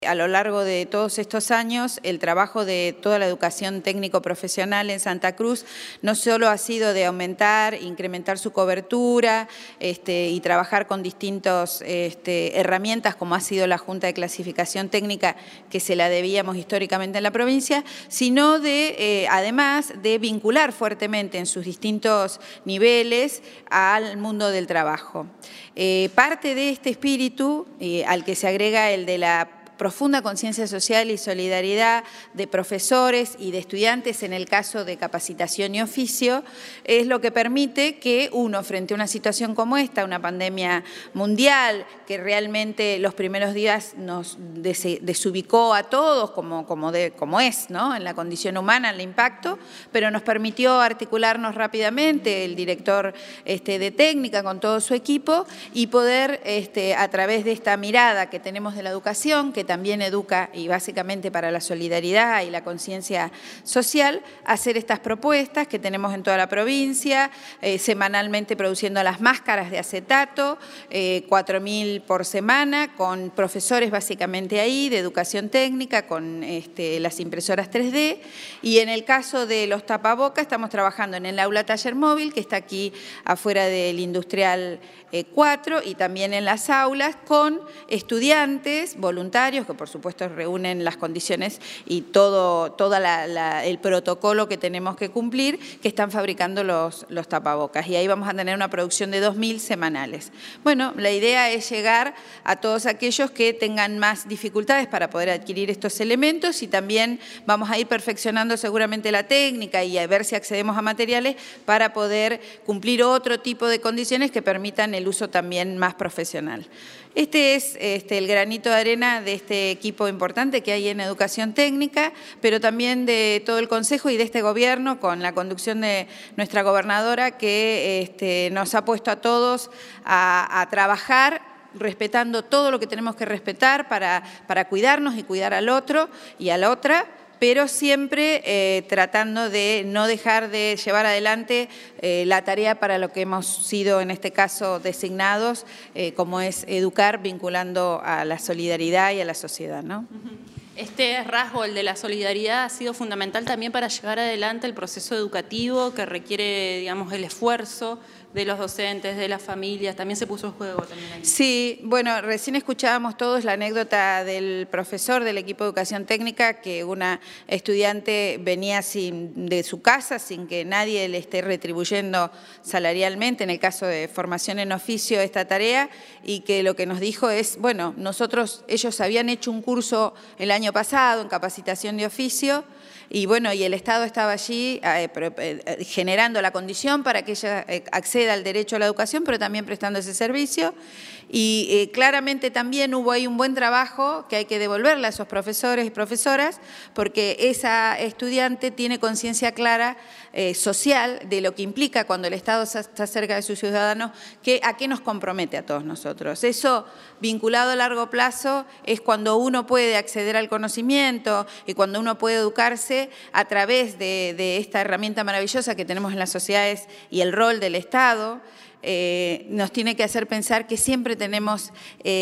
A lo largo de todos estos años, el trabajo de toda la educación técnico-profesional en Santa Cruz no solo ha sido de aumentar, incrementar su cobertura y trabajar con distintas herramientas, como ha sido la Junta de Clasificación Técnica, que se la debíamos históricamente en la provincia, sino de, además, de vincular fuertemente en sus distintos niveles al mundo del trabajo. Parte de este espíritu, al que se agrega el de la profunda conciencia social y solidaridad de profesores y de estudiantes en el caso de capacitación y oficio, es lo que permite que uno, frente a una situación como esta, una pandemia mundial que realmente los primeros días nos desubicó a todos como es, ¿no?, en la condición humana, el impacto, pero nos permitió articularnos rápidamente, el director de técnica con todo su equipo, y poder, a través de esta mirada que tenemos de la educación, que también educa y básicamente para la solidaridad y la conciencia social, hacer estas propuestas que tenemos en toda la provincia, semanalmente produciendo las máscaras de acetato, 4.000 por semana, con profesores básicamente ahí, de educación técnica, con las impresoras 3D, y en el caso de los tapabocas estamos trabajando en el aula taller móvil, que está aquí afuera del Industrial 4, y también en las aulas con estudiantes voluntarios que por supuesto reúnen las condiciones y todo el protocolo que tenemos que cumplir, que están fabricando los tapabocas, y ahí vamos a tener una producción de 2.000 semanales. Bueno, la idea es llegar a todos aquellos que tengan más dificultades para poder adquirir estos elementos, y también vamos a ir perfeccionando seguramente la técnica y a ver si accedemos a materiales para poder cumplir otro tipo de condiciones que permitan el uso también más profesional. Este es el granito de arena de este equipo importante que hay en educación técnica, pero también de todo el Consejo y de este gobierno, con la conducción de nuestra gobernadora, que nos ha puesto a todos a trabajar respetando todo lo que tenemos que respetar para cuidarnos y cuidar al otro y a la otra, pero siempre tratando de no dejar de llevar adelante la tarea para lo que hemos sido en este caso designados, como es educar vinculando a la solidaridad y a la sociedad, ¿no? Este rasgo, el de la solidaridad, ha sido fundamental también para llevar adelante el proceso educativo que requiere, digamos, el esfuerzo de los docentes, de las familias, también se puso en juego también ahí. Sí, bueno, recién escuchábamos todos la anécdota del profesor del equipo de educación técnica, que una estudiante venía de su casa sin que nadie le esté retribuyendo salarialmente, en el caso de formación en oficio, esta tarea, y que lo que nos dijo es, bueno, ellos habían hecho un curso el año pasado en capacitación de oficio, y bueno, y el Estado estaba allí generando la condición para que ella acceda al derecho a la educación, pero también prestando ese servicio. Y claramente también hubo ahí un buen trabajo que hay que devolverle a esos profesores y profesoras, porque esa estudiante tiene conciencia clara social de lo que implica cuando el Estado está cerca de sus ciudadanos, a qué nos compromete a todos nosotros. Eso, vinculado a largo plazo, es cuando uno puede acceder al conocimiento y cuando uno puede educarse a través de esta herramienta maravillosa que tenemos en las sociedades y el rol del Estado. Nos tiene que hacer pensar que siempre tenemos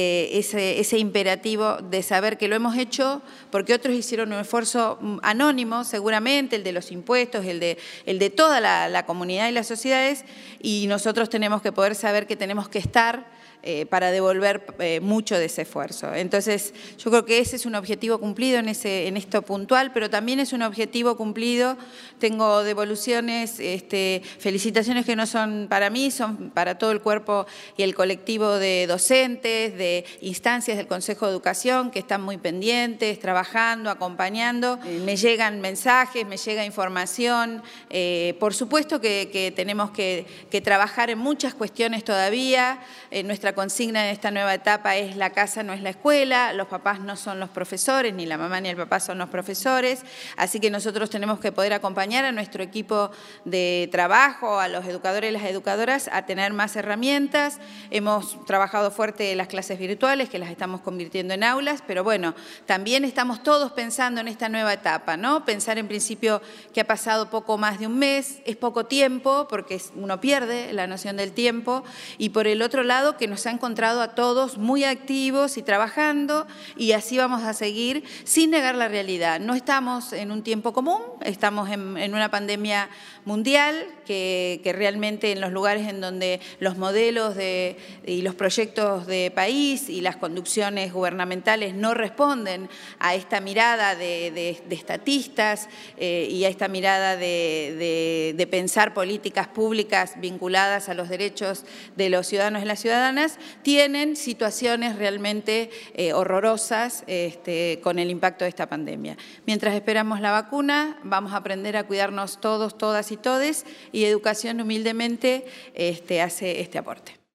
ese imperativo de saber que lo hemos hecho porque otros hicieron un esfuerzo anónimo, seguramente, el de los impuestos, el de toda la comunidad y las sociedades, y nosotros tenemos que poder saber que tenemos que estar para devolver mucho de ese esfuerzo. Entonces, yo creo que ese es un objetivo cumplido en esto puntual, pero también es un objetivo cumplido. Tengo devoluciones, felicitaciones que no son para mí, son para todo el cuerpo y el colectivo de docentes, de instancias del Consejo de Educación, que están muy pendientes, trabajando, acompañando. Me llegan mensajes, me llega información. Por supuesto que tenemos que trabajar en muchas cuestiones todavía. Nuestra consigna en esta nueva etapa es: la casa no es la escuela, los papás no son los profesores, ni la mamá ni el papá son los profesores, así que nosotros tenemos que poder acompañar a nuestro equipo de trabajo, a los educadores y las educadoras, a tener más herramientas. Hemos trabajado fuerte las clases virtuales, que las estamos convirtiendo en aulas, pero bueno, también estamos todos pensando en esta nueva etapa, ¿no? Pensar en principio que ha pasado poco más de un mes, es poco tiempo, porque uno pierde la noción del tiempo, y por el otro lado que nos los ha encontrado a todos muy activos y trabajando, y así vamos a seguir sin negar la realidad. No estamos en un tiempo común, estamos en una pandemia mundial que realmente en los lugares en donde los modelos y los proyectos de país y las conducciones gubernamentales no responden a esta mirada de estatistas y a esta mirada de pensar políticas públicas vinculadas a los derechos de los ciudadanos y las ciudadanas, tienen situaciones realmente horrorosas con el impacto de esta pandemia. Mientras esperamos la vacuna, vamos a aprender a cuidarnos todos, todas y todes, y Educación humildemente hace este aporte.